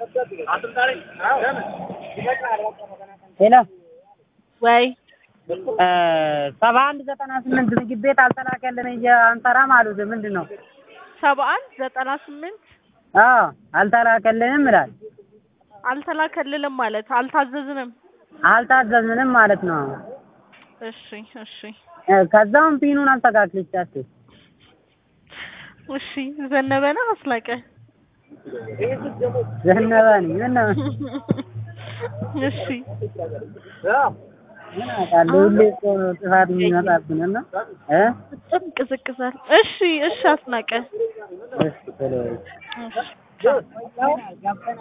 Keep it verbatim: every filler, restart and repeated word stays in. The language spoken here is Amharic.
ሄሎ ወይ ሰባ አንድ ዘጠና ስምንት ምግብ ቤት አልተላከልን አንሰራም አሉት። ምንድነው? ሰባ አንድ ዘጠና ስምንት አዎ አልተላከልንም ይላል። አልተላከልንም ማለት አልታዘዝንም አልታዘዝንም ማለት ነው። እሺ እሺ ከዛም ፒኑን አልተካክልቻት። እሺ ዘነበና አስላቀ ዘነበኒ ምን እሺ ምን አቃለው ለቆ ጥፋት የሚመጣብንና እ ጥንቅስቅሳል። እሺ እሺ አስናቀ እሺ ተለይ እሺ